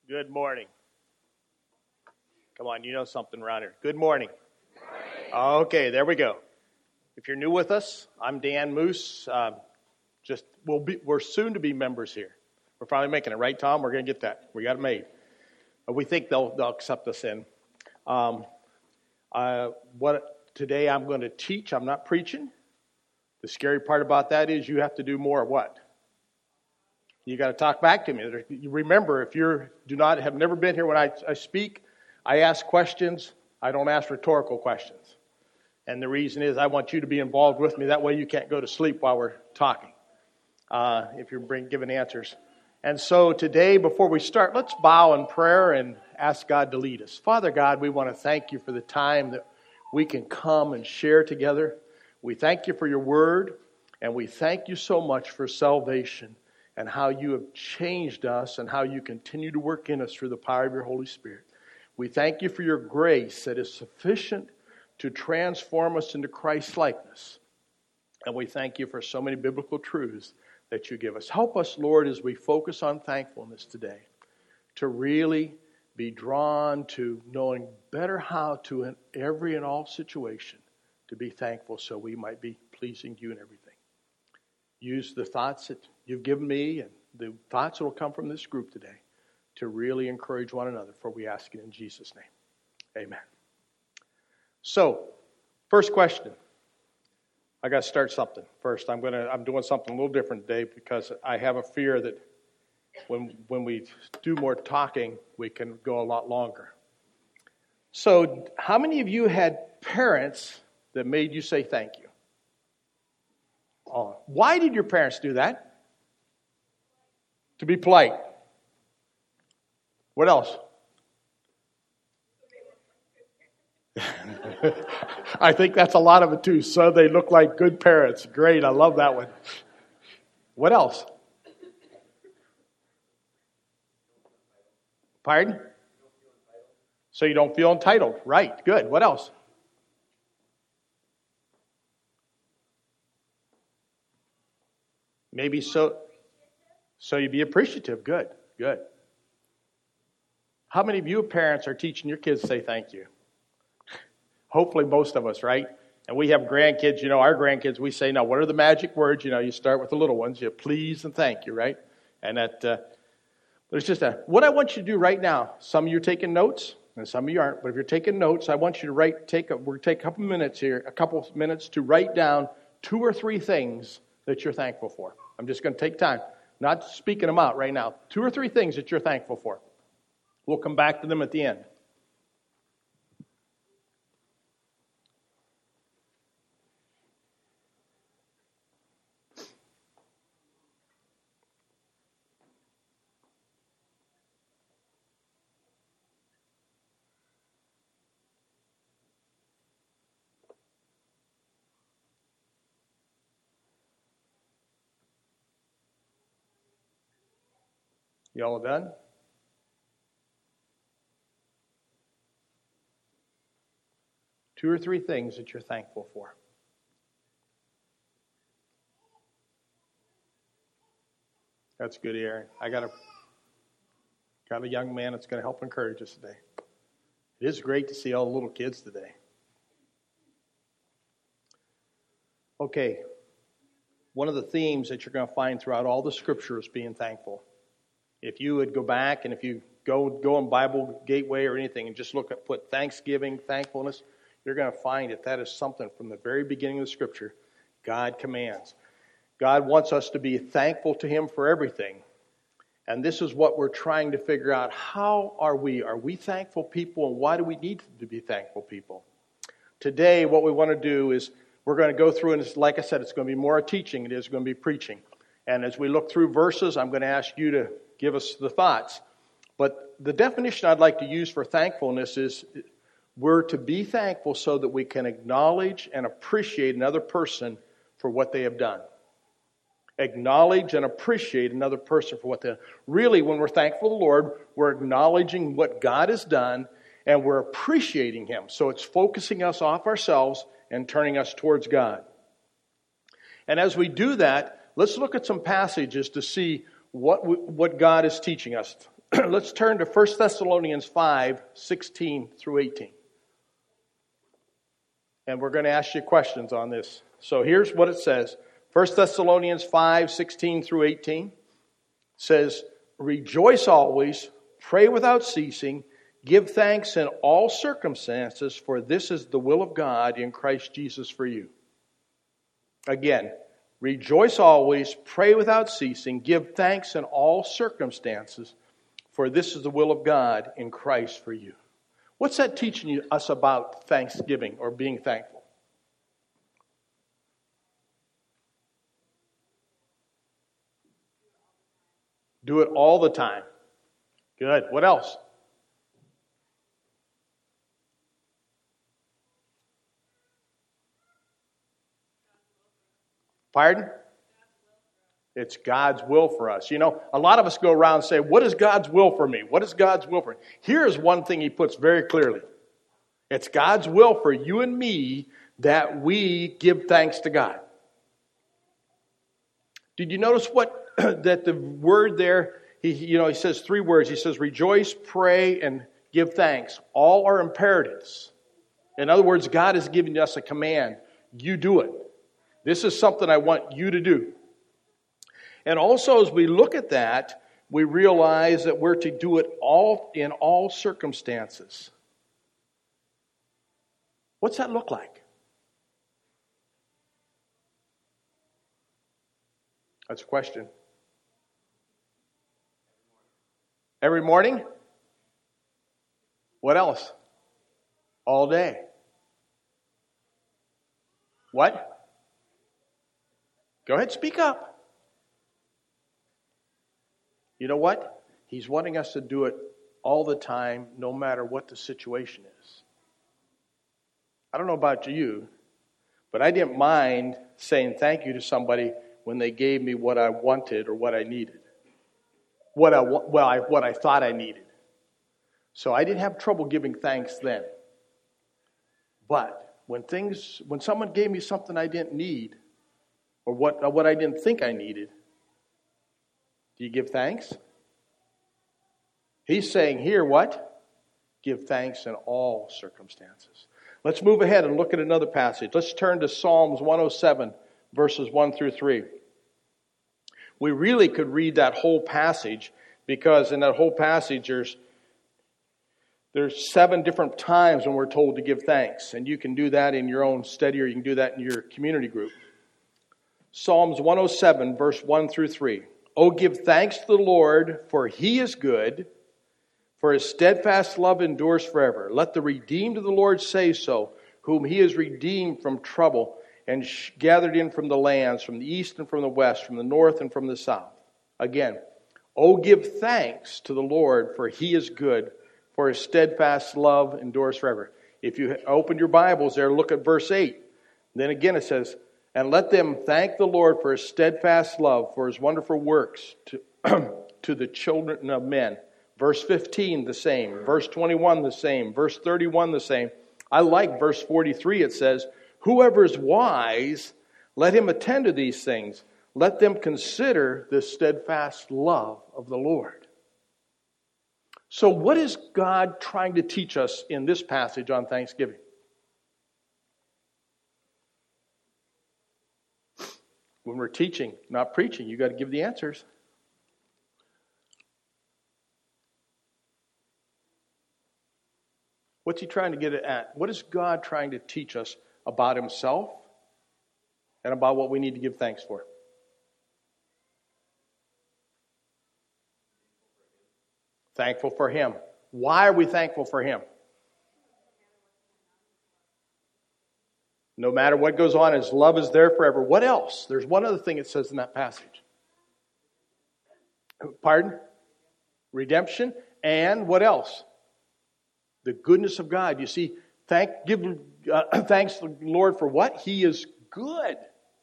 Good morning. Come on, you know something around here. Good morning. Okay, there we go. If you're new with us, I'm Dan Moose. We're soon to be members here. We're finally making it, right, Tom? We're going to get that. We got it made. We think they'll accept us in. Today I'm going to teach. I'm not preaching. The scary part about that is you have to do more what? You got to talk back to me. You remember, if you have never been here when I speak, I ask questions. I don't ask rhetorical questions. And the reason is I want you to be involved with me. That way you can't go to sleep while we're talking if you're giving answers. And so today, before we start, let's bow in prayer and ask God to lead us. Father God, we want to thank you for the time that we can come and share together. We thank you for your word, and we thank you so much for salvation and how you have changed us and how you continue to work in us through the power of your Holy Spirit. We thank you for your grace that is sufficient to transform us into Christ's likeness. And we thank you for so many biblical truths that you give us. Help us, Lord, as we focus on thankfulness today, to really be drawn to knowing better how to, in every and all situation, to be thankful so we might be pleasing to you in everything. Use the thoughts that you've given me and the thoughts that will come from this group today to really encourage one another, for we ask it in Jesus' name. Amen. So, first question. I got to start something first. I'm doing something a little different today because I have a fear that when we do more talking, we can go a lot longer. So, how many of you had parents that made you say thank you? Oh, why did your parents do that? To be polite. What else? I think that's a lot of it too. So they look like good parents. Great, I love that one. What else? Pardon? So you don't feel entitled. Right, good. What else? Maybe so you be appreciative. Good. How many of you parents are teaching your kids to say thank you? Hopefully most of us, right? And we have grandkids, our grandkids, we say, now what are the magic words? You start with the little ones, you please and thank you, right? And there's just what I want you to do right now. Some of you are taking notes, and some of you aren't, but if you're taking notes, I want you to take a couple minutes to write down 2 or 3 things that you're thankful for. I'm just going to take time, not speaking them out right now. 2 or 3 things that you're thankful for. We'll come back to them at the end. You all done? Two or 3 things that you're thankful for. That's good, Aaron. I got a young man that's going to help encourage us today. It is great to see all the little kids today. Okay, one of the themes that you're going to find throughout all the scripture is being thankful. If you would go back and if you go on Bible Gateway or anything and just put thanksgiving, thankfulness, you're going to find that is something from the very beginning of the scripture God commands. God wants us to be thankful to Him for everything. And this is what we're trying to figure out. How are we? Are we thankful people, and why do we need to be thankful people? Today, what we want to do is we're going to go through, and like I said, it's going to be more a teaching than it is going to be preaching. And as we look through verses, I'm going to ask you to give us the thoughts. But the definition I'd like to use for thankfulness is we're to be thankful so that we can acknowledge and appreciate another person for what they have done. Acknowledge and appreciate another person for what they have done. Really, when we're thankful to the Lord, we're acknowledging what God has done and we're appreciating Him. So it's focusing us off ourselves and turning us towards God. And as we do that, let's look at some passages to see what God is teaching us. let's turn to 1 Thessalonians 5, 16 through 18. And we're going to ask you questions on this. So here's what it says. 1 Thessalonians 5, 16 through 18 says, "Rejoice always, pray without ceasing, give thanks in all circumstances, for this is the will of God in Christ Jesus for you." Again, rejoice always, pray without ceasing, give thanks in all circumstances, for this is the will of God in Christ for you. What's that teaching us about thanksgiving or being thankful? Do it all the time. Good. What else? Pardon? It's God's will for us. You know, a lot of us go around and say, what is God's will for me? What is God's will for me? Here's one thing he puts very clearly. It's God's will for you and me that we give thanks to God. Did you notice that the word there, he says three words. He says rejoice, pray, and give thanks. All are imperatives. In other words, God is giving us a command. You do it. This is something I want you to do. And also, as we look at that, we realize that we're to do it all in all circumstances. What's that look like? That's a question. Every morning? What else? All day. What? Go ahead, speak up. You know what? He's wanting us to do it all the time, no matter what the situation is. I don't know about you, but I didn't mind saying thank you to somebody when they gave me what I wanted or what I needed. What I thought I needed. So I didn't have trouble giving thanks then. But when someone gave me something I didn't need, or what I didn't think I needed, do you give thanks? He's saying here what? Give thanks in all circumstances. Let's move ahead and look at another passage. Let's turn to Psalms 107, verses 1 through 3. We really could read that whole passage, because in that whole passage there's 7 different times when we're told to give thanks. And you can do that in your own study, or you can do that in your community group. Psalms 107, verse 1 through 3. "Oh, give thanks to the Lord, for he is good, for his steadfast love endures forever. Let the redeemed of the Lord say so, whom he has redeemed from trouble and gathered in from the lands, from the east and from the west, from the north and from the south." Again, "Oh, give thanks to the Lord, for he is good, for his steadfast love endures forever." If you open your Bibles there, look at verse 8. Then again it says, "And let them thank the Lord for his steadfast love, for his wonderful works to the children of men." Verse 15, the same. Verse 21, the same. Verse 31, the same. I like verse 43. It says, "Whoever is wise, let him attend to these things. Let them consider the steadfast love of the Lord." So what is God trying to teach us in this passage on Thanksgiving? When we're teaching, not preaching, you got to give the answers. What's he trying to get at? What is God trying to teach us about himself and about what we need to give thanks for? Thankful for him. Why are we thankful for him? No matter what goes on, his love is there forever. What else? There's one other thing it says in that passage. Pardon? Redemption. And what else? The goodness of God. You see, give thanks to the Lord for what? He is good.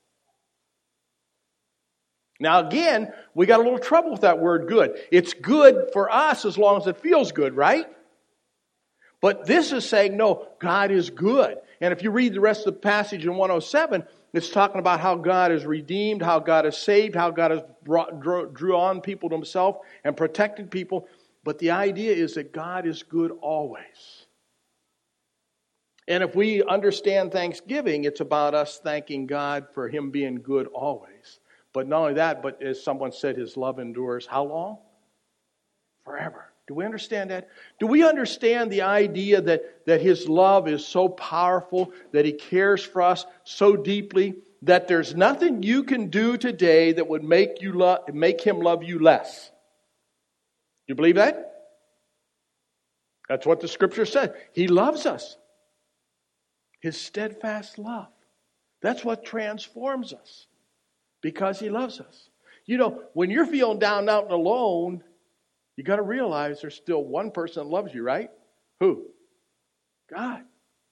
Now again, we got a little trouble with that word good. It's good for us as long as it feels good, right? But this is saying, no, God is good. And if you read the rest of the passage in 107, it's talking about how God has redeemed, how God has saved, how God has drew on people to himself and protected people. But the idea is that God is good always. And if we understand Thanksgiving, it's about us thanking God for Him being good always. But not only that, but as someone said, His love endures how long? Forever. Do we understand that? Do we understand the idea that His love is so powerful, that He cares for us so deeply, that there's nothing you can do today that would make Him love you less? You believe that? That's what the Scripture said. He loves us. His steadfast love. That's what transforms us. Because He loves us. You know, when you're feeling down, out, and alone, you got to realize there's still one person that loves you, right? Who? God.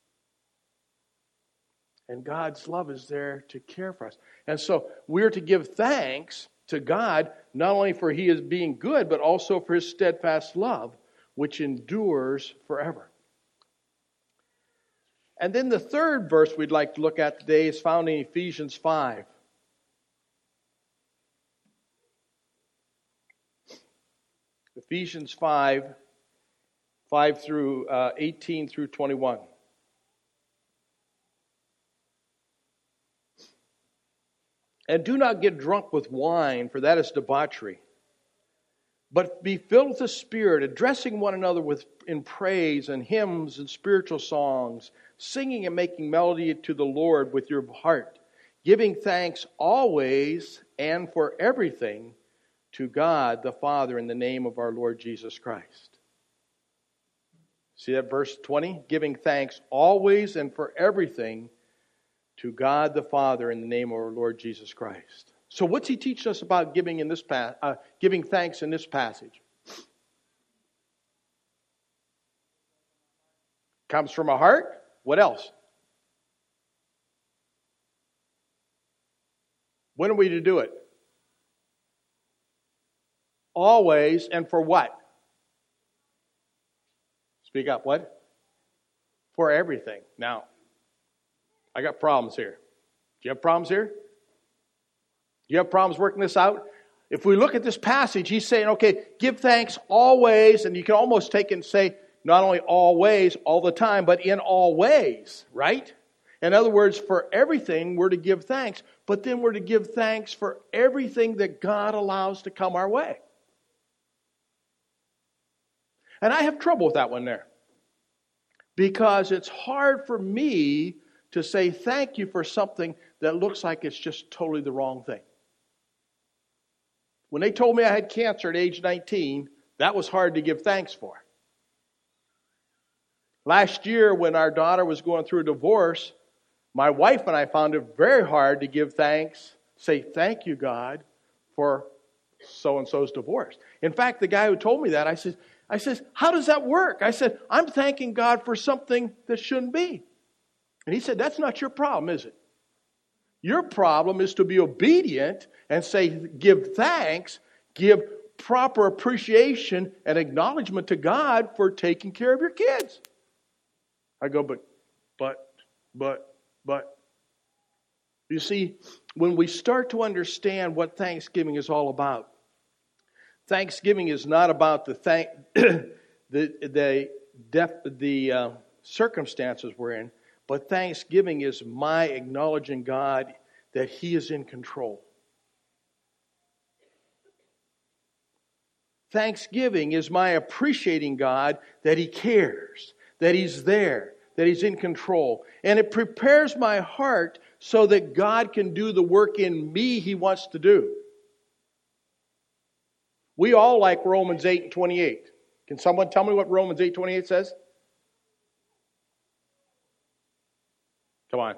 And God's love is there to care for us. And so we're to give thanks to God, not only for He is being good, but also for His steadfast love, which endures forever. And then the third verse we'd like to look at today is found in Ephesians 5. Ephesians 5, 18 through 21. And do not get drunk with wine, for that is debauchery. But be filled with the Spirit, addressing one another in praise and hymns and spiritual songs, singing and making melody to the Lord with your heart, giving thanks always and for everything to God the Father in the name of our Lord Jesus Christ. See that verse 20? Giving thanks always and for everything to God the Father in the name of our Lord Jesus Christ. So what's He teaching us about giving thanks in this passage? Comes from a heart. What else? When are we to do it? Always, and for what? Speak up, what? For everything. Now, I got problems here. Do you have problems here? You have problems working this out? If we look at this passage, he's saying, okay, give thanks always, and you can almost take it and say, not only always, all the time, but in all ways, right? In other words, for everything, we're to give thanks, but then we're to give thanks for everything that God allows to come our way. And I have trouble with that one there. Because it's hard for me to say thank you for something that looks like it's just totally the wrong thing. When they told me I had cancer at age 19, that was hard to give thanks for. Last year, when our daughter was going through a divorce, my wife and I found it very hard to give thanks, say thank you, God, for so-and-so's divorce. In fact, the guy who told me that, I said, how does that work? I said, I'm thanking God for something that shouldn't be. And he said, that's not your problem, is it? Your problem is to be obedient and say, give thanks, give proper appreciation and acknowledgement to God for taking care of your kids. I go, but. You see, when we start to understand what Thanksgiving is all about, Thanksgiving is not about the circumstances we're in, but Thanksgiving is my acknowledging God that He is in control. Thanksgiving is my appreciating God that He cares, that He's there, that He's in control. And it prepares my heart so that God can do the work in me He wants to do. We all like Romans 8:28. Can someone tell me what Romans 8:28 says? Come on.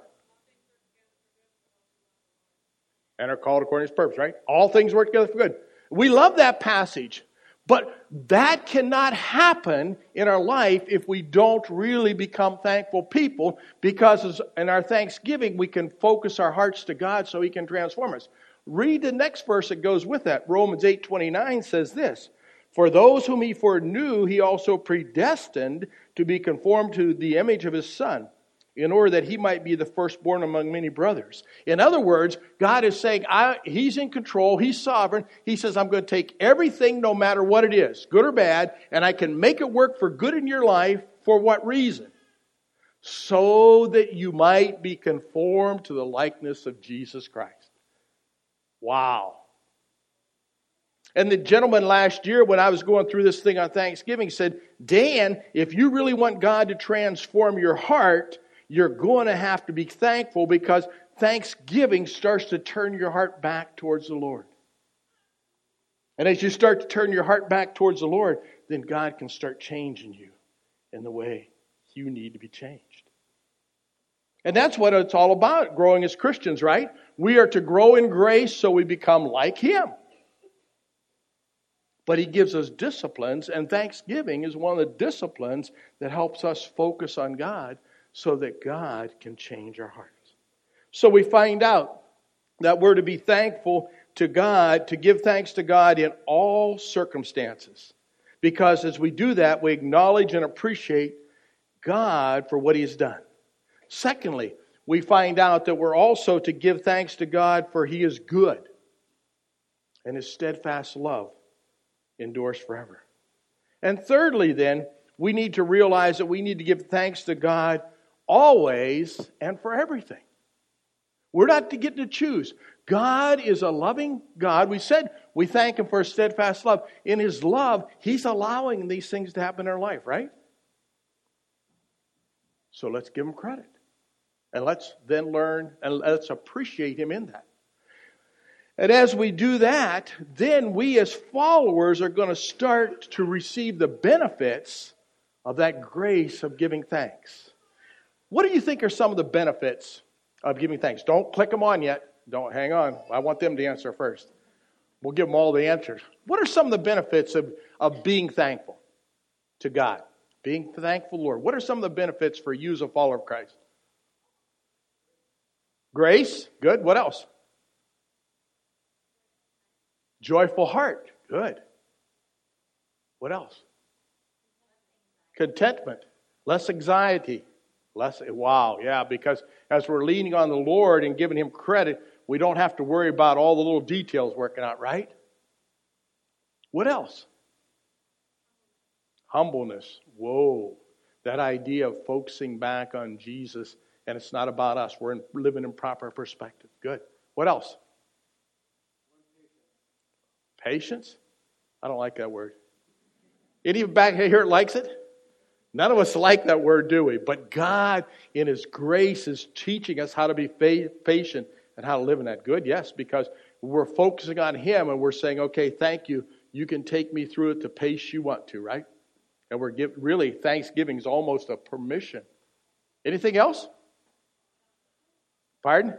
And are called according to His purpose, right? All things work together for good. We love that passage. But that cannot happen in our life if we don't really become thankful people, because in our thanksgiving we can focus our hearts to God so He can transform us. Read the next verse that goes with that. Romans 8:29 says this, for those whom He foreknew, He also predestined to be conformed to the image of His Son, in order that he might be the firstborn among many brothers. In other words, God is saying, He's in control, He's sovereign. He says, I'm going to take everything, no matter what it is, good or bad, and I can make it work for good in your life. For what reason? So that you might be conformed to the likeness of Jesus Christ. Wow. And the gentleman last year, when I was going through this thing on Thanksgiving, said, Dan, if you really want God to transform your heart, you're going to have to be thankful, because thanksgiving starts to turn your heart back towards the Lord. And as you start to turn your heart back towards the Lord, then God can start changing you in the way you need to be changed. And that's what it's all about, growing as Christians, right? We are to grow in grace so we become like Him. But He gives us disciplines, and thanksgiving is one of the disciplines that helps us focus on God so that God can change our hearts. So we find out that we're to be thankful to God, to give thanks to God in all circumstances. Because as we do that, we acknowledge and appreciate God for what He has done. Secondly, we find out that we're also to give thanks to God for He is good, and His steadfast love endures forever. And thirdly, then, we need to realize that we need to give thanks to God always and for everything. We're not to get to choose. God is a loving God. We said we thank Him for His steadfast love. In His love, He's allowing these things to happen in our life, right? So let's give Him credit. And let's then learn and let's appreciate Him in that. And as we do that, then we as followers are going to start to receive the benefits of that grace of giving thanks. What do you think are some of the benefits of giving thanks? Don't click them on yet. Don't hang on. I want them to answer first. We'll give them all the answers. What are some of the benefits of being thankful to God? Being thankful, Lord. What are some of the benefits for you as a follower of Christ? Grace. Good. What else? Joyful heart. Good. What else? Contentment. Less anxiety. Wow, yeah, because as we're leaning on the Lord and giving Him credit, we don't have to worry about all the little details working out, right? What else? Humbleness. Whoa. That idea of focusing back on Jesus, and it's not about us. We're living in proper perspective. Good. What else? Patience? I don't like that word. Anybody back here likes it? None of us like that word, do we? But God, in His grace, is teaching us how to be patient and how to live in that. Good, yes, because we're focusing on Him and we're saying, okay, thank you. You can take me through it the pace you want to, right? And really, thanksgiving is almost a permission. Anything else? Pardon?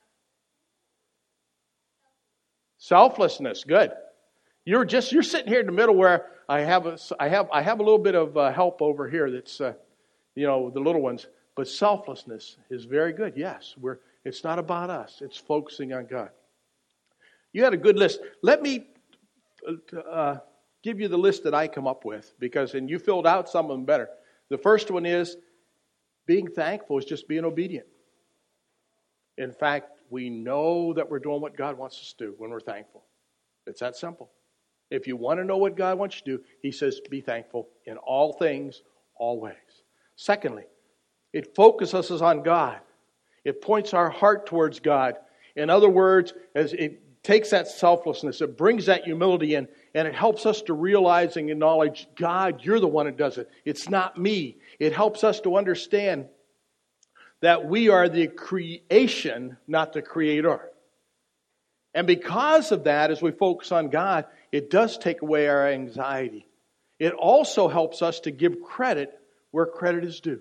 Selflessness, good. You're sitting here in the middle where I have a little bit of help over here. That's the little ones. But selflessness is very good. Yes, it's not about us. It's focusing on God. You had a good list. Let me give you the list that I come up with, and you filled out some of them better. The first one is being thankful is just being obedient. In fact, we know that we're doing what God wants us to do when we're thankful. It's that simple. If you want to know what God wants you to do, He says be thankful in all things, always. Secondly, it focuses us on God. It points our heart towards God. In other words, as it takes that selflessness, it brings that humility in, and it helps us to realize and acknowledge, God, you're the one who does it. It's not me. It helps us to understand that we are the creation, not the creator. And because of that, as we focus on God, it does take away our anxiety. It also helps us to give credit where credit is due.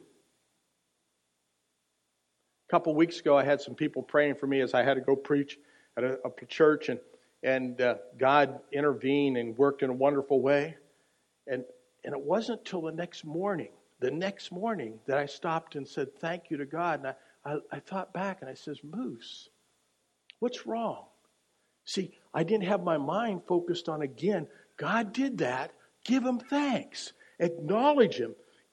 A couple of weeks ago, I had some people praying for me as I had to go preach at a church, and God intervened and worked in a wonderful way. And it wasn't until the next morning that I stopped and said thank you to God. And I thought back and I says, Moose, what's wrong? See, I didn't have my mind focused on, again, God did that. Give Him thanks. Acknowledge Him.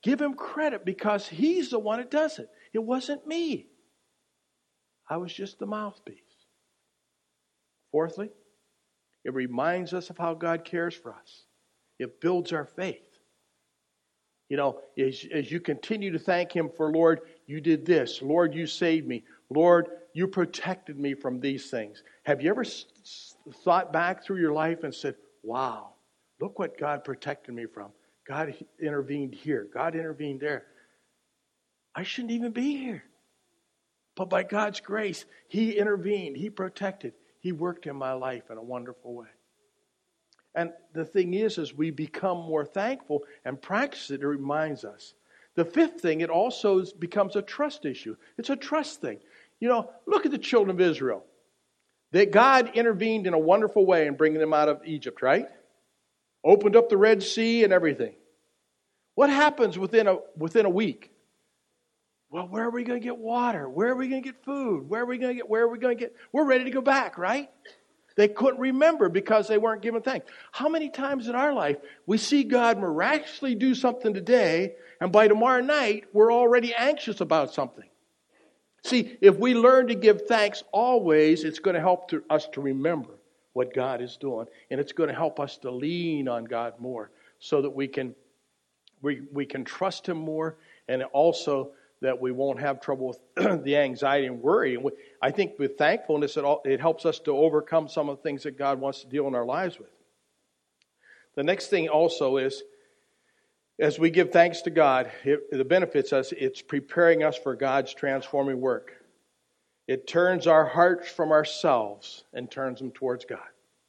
Give Him credit because He's the one that does it. It wasn't me. I was just the mouthpiece. Fourthly, it reminds us of how God cares for us. It builds our faith. You know, as you continue to thank Him for, Lord, you did this. Lord, you saved me. Lord, you protected me from these things. Have you ever thought back through your life and said, wow, look what God protected me from. God intervened here. God intervened there. I shouldn't even be here. But by God's grace, He intervened. He protected. He worked in my life in a wonderful way. And the thing is we become more thankful and practice it, it reminds us. The fifth thing, it also becomes a trust issue. It's a trust thing. You know, look at the children of Israel. That God intervened in a wonderful way in bringing them out of Egypt, right? Opened up the Red Sea and everything. What happens within a week? Well, where are we going to get water? Where are we going to get food? Where are we going to get? We're ready to go back, right? They couldn't remember because they weren't given thanks. How many times in our life we see God miraculously do something today, and by tomorrow night we're already anxious about something? See, if we learn to give thanks always, it's going to help us to remember what God is doing, and it's going to help us to lean on God more, so that we can trust Him more, and also that we won't have trouble with the anxiety and worry. And I think with thankfulness, it helps us to overcome some of the things that God wants to deal in our lives with. The next thing also is, as we give thanks to God, it benefits us. It's preparing us for God's transforming work. It turns our hearts from ourselves and turns them towards God.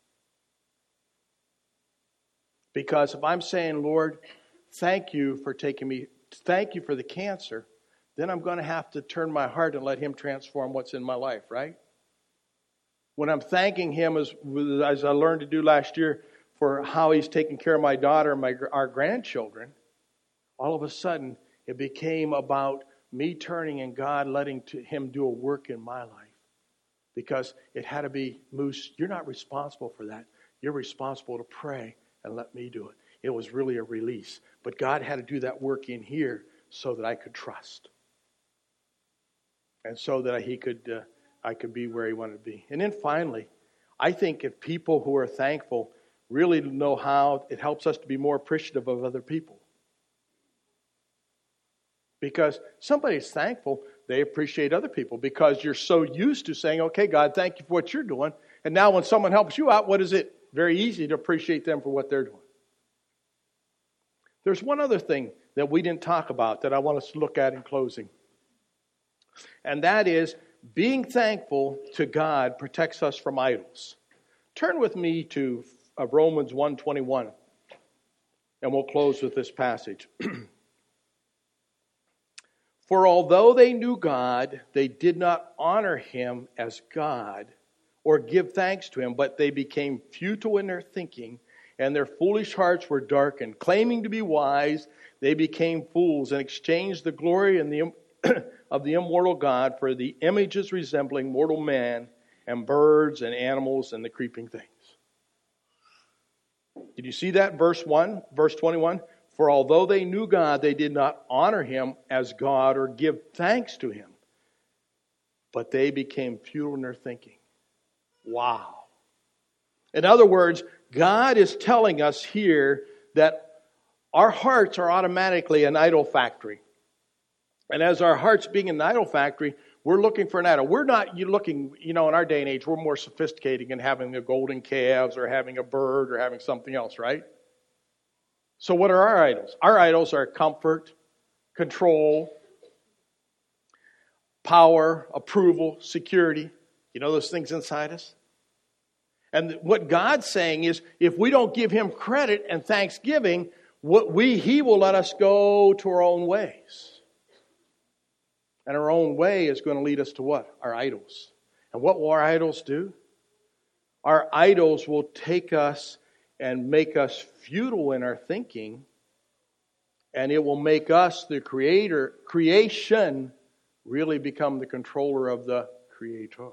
Because if I'm saying, Lord, thank you for thank you for the cancer, then I'm going to have to turn my heart and let Him transform what's in my life, right? When I'm thanking Him, as I learned to do last year, for how He's taking care of my daughter and our grandchildren, all of a sudden it became about me turning and God letting Him do a work in my life. Because it had to be, Moose, you're not responsible for that. You're responsible to pray and let me do it. It was really a release. But God had to do that work in here so that I could trust. And so that I could be where He wanted to be. And then finally, I think if people who are thankful really know how, it helps us to be more appreciative of other people. Because somebody's thankful, they appreciate other people. Because you're so used to saying, okay, God, thank you for what you're doing. And now when someone helps you out, what is it? Very easy to appreciate them for what they're doing. There's one other thing that we didn't talk about that I want us to look at in closing. And that is, being thankful to God protects us from idols. Turn with me to Romans 1:21, and we'll close with this passage. For although they knew God, they did not honor Him as God or give thanks to Him, but they became futile in their thinking, and their foolish hearts were darkened. Claiming to be wise, they became fools and exchanged the glory and of the immortal God for the images resembling mortal man and birds and animals and the creeping things. Did you see that? Verse 21. For although they knew God, they did not honor Him as God or give thanks to Him, but they became futile in their thinking. Wow. In other words, God is telling us here that our hearts are automatically an idol factory. And as our hearts being an idol factory, we're looking for an idol. We're not looking, in our day and age, we're more sophisticated in having the golden calves or having a bird or having something else, right? So what are our idols? Our idols are comfort, control, power, approval, security. You know those things inside us? And what God's saying is, if we don't give Him credit and thanksgiving, He will let us go to our own ways. And our own way is going to lead us to what? Our idols. And what will our idols do? Our idols will take us and make us futile in our thinking. And it will make us, the creation, really become the controller of the Creator.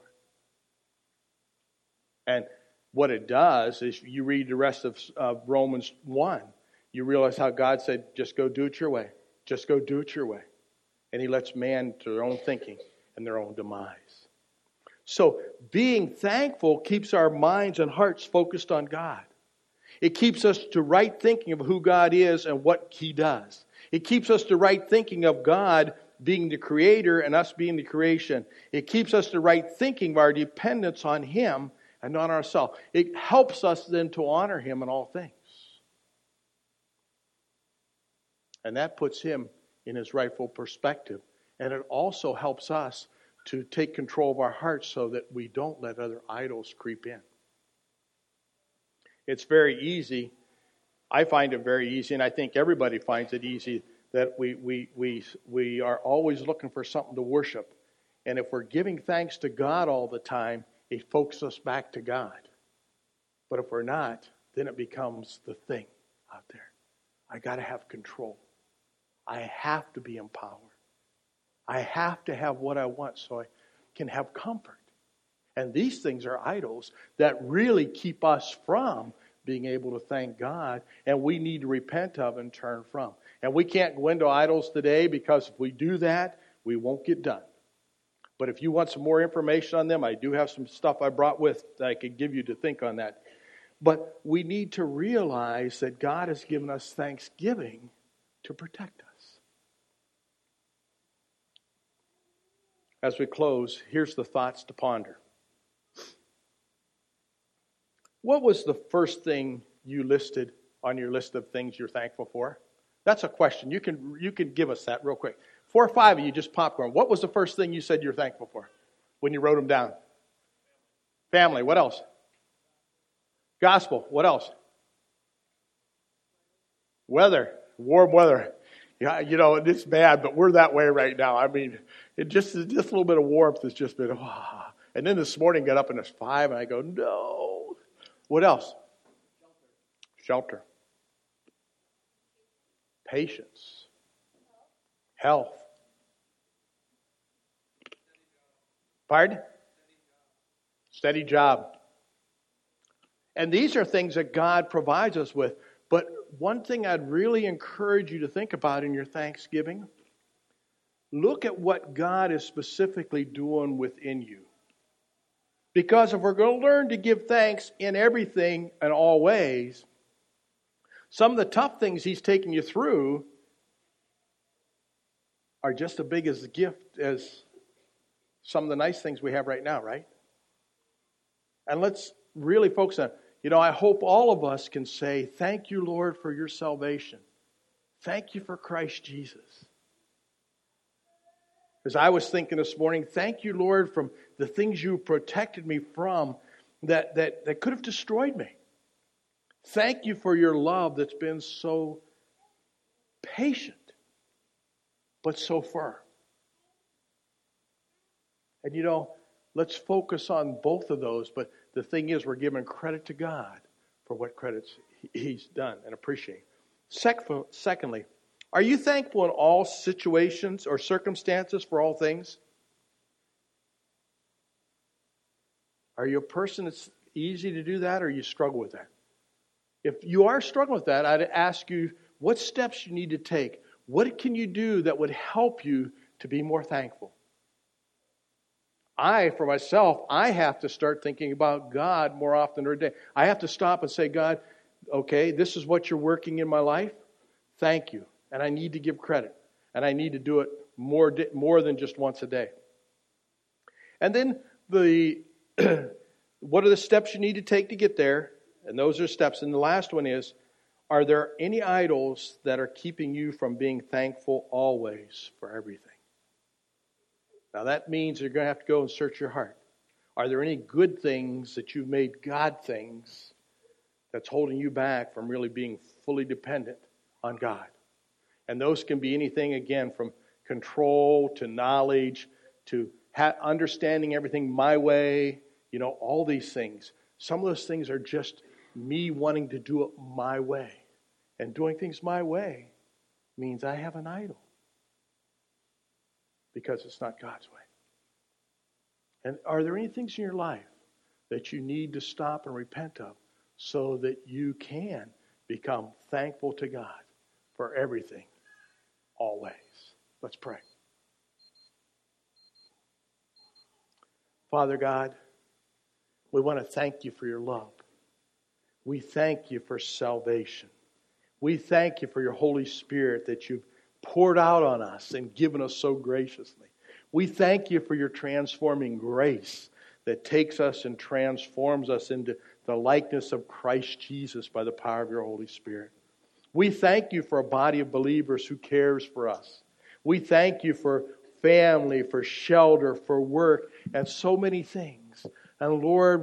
And what it does is, you read the rest of Romans 1, you realize how God said, just go do it your way. Just go do it your way. And he lets man to their own thinking and their own demise. So being thankful keeps our minds and hearts focused on God. It keeps us to right thinking of who God is and what He does. It keeps us to right thinking of God being the Creator and us being the creation. It keeps us to right thinking of our dependence on Him and not ourselves. It helps us then to honor Him in all things. And that puts Him in His rightful perspective. And it also helps us to take control of our hearts so that we don't let other idols creep in. It's very easy. I find it very easy, and I think everybody finds it easy, that we are always looking for something to worship. And if we're giving thanks to God all the time, it focuses us back to God. But if we're not, then it becomes the thing out there. I got to have control. I have to be empowered. I have to have what I want so I can have comfort. And these things are idols that really keep us from being able to thank God, and we need to repent of and turn from. And we can't go into idols today, because if we do that, we won't get done. But if you want some more information on them, I do have some stuff I brought with that I could give you to think on that. But we need to realize that God has given us thanksgiving to protect us. As we close, here's the thoughts to ponder. What was the first thing you listed on your list of things you're thankful for? That's a question. You can give us that real quick. 4 or 5 of you just popcorn. What was the first thing you said you're thankful for when you wrote them down? Family. What else? Gospel. What else? Weather. Warm weather. Yeah, it's bad, but we're that way right now. I mean, just a little bit of warmth has just been, And then this morning got up and it's 5 and I go, no. What else? Shelter. Patience. Health. Pardon? Steady job. And these are things that God provides us with. But one thing I'd really encourage you to think about in your Thanksgiving, look at what God is specifically doing within you. Because if we're going to learn to give thanks in everything and all ways, some of the tough things He's taking you through are just as big as a gift as some of the nice things we have right now, right? And let's really focus on, I hope all of us can say, thank you, Lord, for your salvation. Thank you for Christ Jesus. As I was thinking this morning, thank you, Lord, from the things you protected me from that could have destroyed me. Thank you for your love that's been so patient, but so firm. And let's focus on both of those. But the thing is, we're giving credit to God for what credits He's done and appreciate. Secondly, are you thankful in all situations or circumstances for all things? Are you a person that's easy to do that, or you struggle with that? If you are struggling with that, I'd ask you what steps you need to take. What can you do that would help you to be more thankful? For myself, I have to start thinking about God more often every day. I have to stop and say, God, okay, this is what you're working in my life. Thank you. And I need to give credit. And I need to do it more than just once a day. And then what are the steps you need to take to get there? And those are steps. And the last one is, are there any idols that are keeping you from being thankful always for everything? Now that means you're going to have to go and search your heart. Are there any good things that you've made God things that's holding you back from really being fully dependent on God? And those can be anything, again, from control to knowledge to understanding everything my way, all these things. Some of those things are just me wanting to do it my way. And doing things my way means I have an idol. Because it's not God's way. And are there any things in your life that you need to stop and repent of so that you can become thankful to God for everything always. Let's pray. Father God, we want to thank you for your love. We thank you for salvation. We thank you for your Holy Spirit that you've poured out on us and given us so graciously. We thank you for your transforming grace that takes us and transforms us into the likeness of Christ Jesus by the power of your Holy Spirit. We thank you for a body of believers who cares for us. We thank you for family, for shelter, for work, and so many things. And Lord,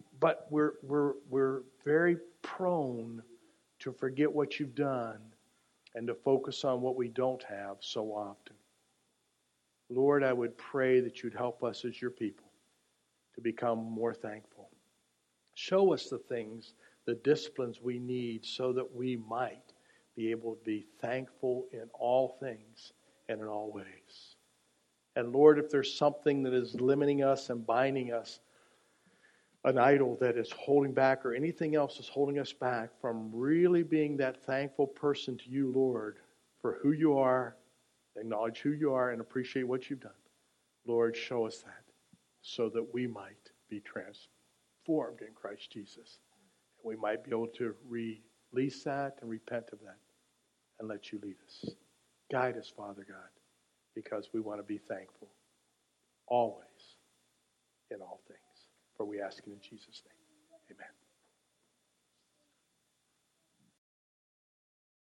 we're very prone to forget what you've done and to focus on what we don't have so often. Lord, I would pray that you'd help us as your people to become more thankful. Show us the things, the disciplines we need so that we might be able to be thankful in all things and in all ways. And Lord, if there's something that is limiting us and binding us, an idol that is holding back or anything else that's holding us back from really being that thankful person to you, Lord, for who you are, acknowledge who you are, and appreciate what you've done. Lord, show us that so that we might be transformed in Christ Jesus. And we might be able to release that and repent of that and let you lead us. Guide us, Father God, because we want to be thankful always in all things. For we ask it in Jesus' name. Amen.